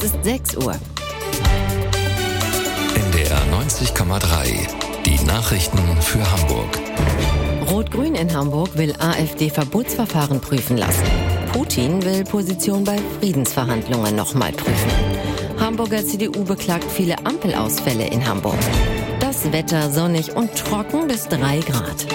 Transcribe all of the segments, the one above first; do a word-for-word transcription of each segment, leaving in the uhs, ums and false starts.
ist sechs Uhr. N D R neunzig Komma drei. Die Nachrichten für Hamburg. Rot-Grün in Hamburg will AfD-Verbotsverfahren prüfen lassen. Putin will Position bei Friedensverhandlungen nochmal prüfen. Hamburger C D U beklagt viele Ampelausfälle in Hamburg. Das Wetter sonnig und trocken bis drei Grad.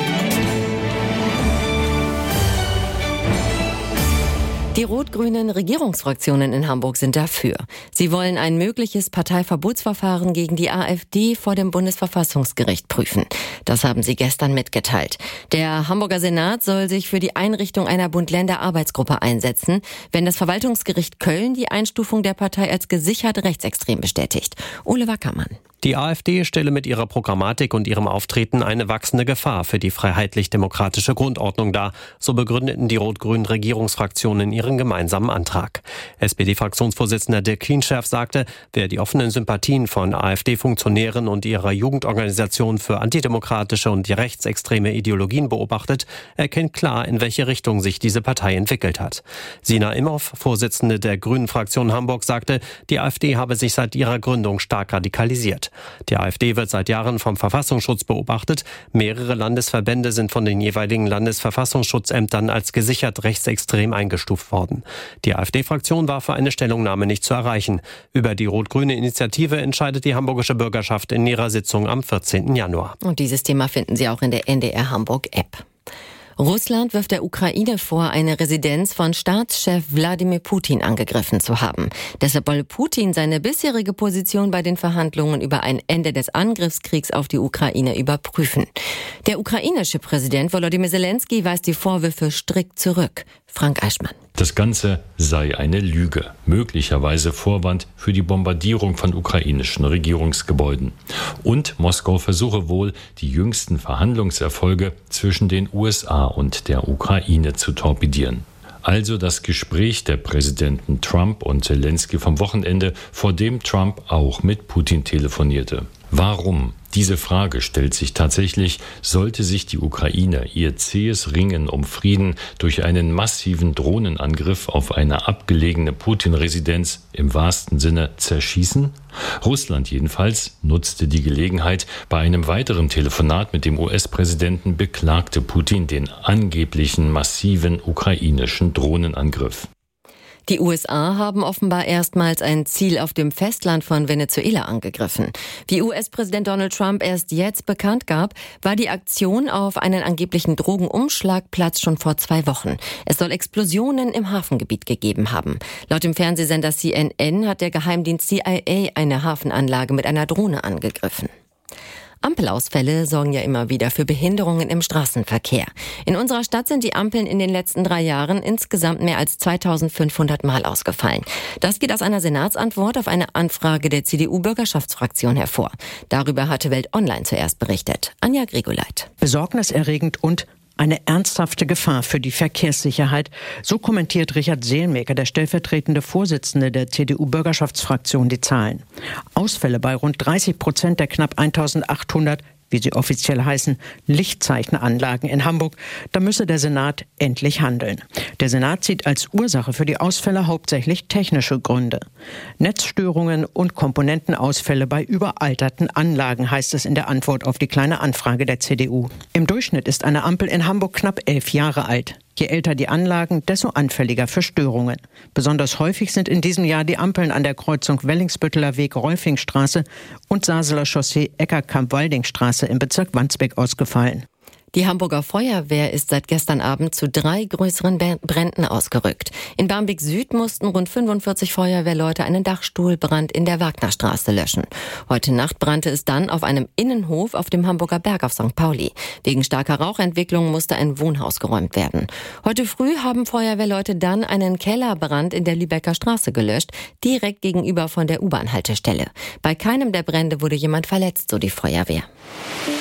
Die rot-grünen Regierungsfraktionen in Hamburg sind dafür. Sie wollen ein mögliches Parteiverbotsverfahren gegen die AfD vor dem Bundesverfassungsgericht prüfen. Das haben sie gestern mitgeteilt. Der Hamburger Senat soll sich für die Einrichtung einer Bund-Länder-Arbeitsgruppe einsetzen, wenn das Verwaltungsgericht Köln die Einstufung der Partei als gesichert rechtsextrem bestätigt. Ole Wackermann. Die AfD stelle mit ihrer Programmatik und ihrem Auftreten eine wachsende Gefahr für die freiheitlich-demokratische Grundordnung dar, so begründeten die rot-grünen Regierungsfraktionen ihren gemeinsamen Antrag. S P D-Fraktionsvorsitzender Dirk Kienschärf sagte, wer die offenen Sympathien von AfD-Funktionären und ihrer Jugendorganisation für antidemokratische und rechtsextreme Ideologien beobachtet, erkennt klar, in welche Richtung sich diese Partei entwickelt hat. Sina Imhoff, Vorsitzende der Grünen-Fraktion Hamburg, sagte, die AfD habe sich seit ihrer Gründung stark radikalisiert. Die AfD wird seit Jahren vom Verfassungsschutz beobachtet. Mehrere Landesverbände sind von den jeweiligen Landesverfassungsschutzämtern als gesichert rechtsextrem eingestuft worden. Die AfD-Fraktion war für eine Stellungnahme nicht zu erreichen. Über die rot-grüne Initiative entscheidet die hamburgische Bürgerschaft in ihrer Sitzung am vierzehnten Januar. Und dieses Thema finden Sie auch in der N D R Hamburg-App. Russland wirft der Ukraine vor, eine Residenz von Staatschef Wladimir Putin angegriffen zu haben. Deshalb wolle Putin seine bisherige Position bei den Verhandlungen über ein Ende des Angriffskriegs auf die Ukraine überprüfen. Der ukrainische Präsident Volodymyr Zelensky weist die Vorwürfe strikt zurück. Frank Eichmann. Das Ganze sei eine Lüge, möglicherweise Vorwand für die Bombardierung von ukrainischen Regierungsgebäuden. Und Moskau versuche wohl, die jüngsten Verhandlungserfolge zwischen den U S A und der Ukraine zu torpedieren. Also das Gespräch der Präsidenten Trump und Zelensky vom Wochenende, vor dem Trump auch mit Putin telefonierte. Warum? Diese Frage stellt sich tatsächlich, sollte sich die Ukraine ihr zähes Ringen um Frieden durch einen massiven Drohnenangriff auf eine abgelegene Putin-Residenz im wahrsten Sinne zerschießen? Russland jedenfalls nutzte die Gelegenheit. Bei einem weiteren Telefonat mit dem U S-Präsidenten beklagte Putin den angeblichen massiven ukrainischen Drohnenangriff. Die U S A haben offenbar erstmals ein Ziel auf dem Festland von Venezuela angegriffen. Wie U S-Präsident Donald Trump erst jetzt bekannt gab, war die Aktion auf einen angeblichen Drogenumschlagplatz schon vor zwei Wochen. Es soll Explosionen im Hafengebiet gegeben haben. Laut dem Fernsehsender C N N hat der Geheimdienst C I A eine Hafenanlage mit einer Drohne angegriffen. Ampelausfälle sorgen ja immer wieder für Behinderungen im Straßenverkehr. In unserer Stadt sind die Ampeln in den letzten drei Jahren insgesamt mehr als zweitausendfünfhundert Mal ausgefallen. Das geht aus einer Senatsantwort auf eine Anfrage der C D U-Bürgerschaftsfraktion hervor. Darüber hatte Welt Online zuerst berichtet. Anja Grigoleit. Besorgniserregend und eine ernsthafte Gefahr für die Verkehrssicherheit. So kommentiert Richard Seelmaker, der stellvertretende Vorsitzende der C D U-Bürgerschaftsfraktion, die Zahlen. Ausfälle bei rund dreißig Prozent der knapp eintausendachthundert, wie sie offiziell heißen, Lichtzeichenanlagen in Hamburg. Da müsse der Senat endlich handeln. Der Senat sieht als Ursache für die Ausfälle hauptsächlich technische Gründe. Netzstörungen und Komponentenausfälle bei überalterten Anlagen, heißt es in der Antwort auf die Kleine Anfrage der C D U. Im Durchschnitt ist eine Ampel in Hamburg knapp elf Jahre alt. Je älter die Anlagen, desto anfälliger für Störungen. Besonders häufig sind in diesem Jahr die Ampeln an der Kreuzung Wellingsbütteler Weg Rolfingstraße und Saseler Chaussee Eckerkamp-Waldingstraße im Bezirk Wandsbek ausgefallen. Die Hamburger Feuerwehr ist seit gestern Abend zu drei größeren Bränden ausgerückt. In Barmbek Süd mussten rund fünfundvierzig Feuerwehrleute einen Dachstuhlbrand in der Wagnerstraße löschen. Heute Nacht brannte es dann auf einem Innenhof auf dem Hamburger Berg auf Sankt Pauli. Wegen starker Rauchentwicklung musste ein Wohnhaus geräumt werden. Heute früh haben Feuerwehrleute dann einen Kellerbrand in der Lübecker Straße gelöscht, direkt gegenüber von der U-Bahn-Haltestelle. Bei keinem der Brände wurde jemand verletzt, so die Feuerwehr.